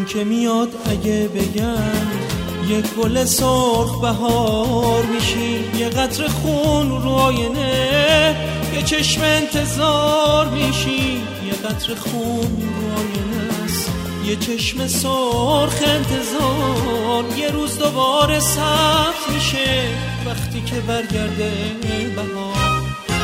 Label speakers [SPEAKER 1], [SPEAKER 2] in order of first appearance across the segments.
[SPEAKER 1] این که میاد اگه بگم یه گل سرخ بهار میشی، یه قطره خون رو آینه، یه چشم انتظار میشی، یه قطره خون رو آینه است، یه چشم سرخ انتظار. یه روز دوباره سبز میشه وقتی که برگرده بهار.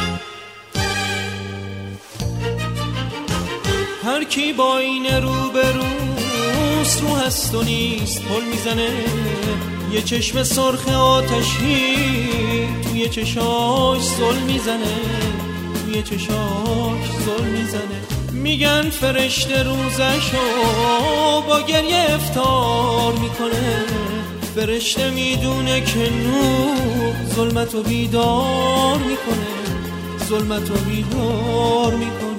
[SPEAKER 1] هر کی با این رو به روست رو هست و نیست پل میزنه، یه چشم سرخ آتشی توی چشاش زل میزنه، توی چشاش زل میزنه. میگن فرشته روزشو با گریه افطار میکنه، فرشته میدونه که نور ظلمتو بیدار میکنه، ظلمتو بیدار میکنه.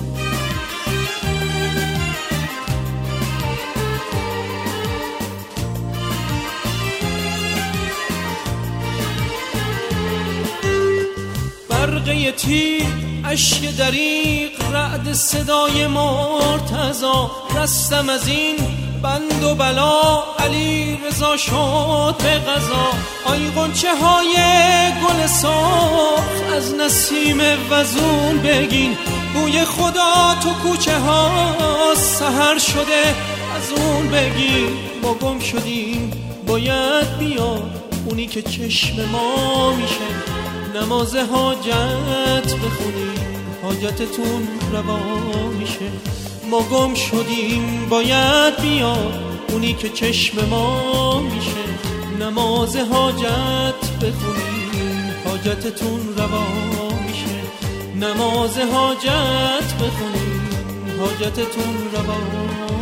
[SPEAKER 1] برقه تیر، اشک دریق، رعد صدای مرتضی، رستم از این بند و بلا، علی رضا شد به قضا. آی غنچه های گل سرخ از نسیم وزون بگین، بوی خدا تو کوچه ها سحر شده از اون بگین. ما گم شدیم باید بیاد اونی که چشم ما میشه، نماز حاجت بخونیم حاجتتون روا میشه. ما گم شدیم باید بیاد اونی که چشم ما میشه، نماز حاجت بخونیم حاجتتون روا میشه، نماز حاجت بخونیم حاجتتون روا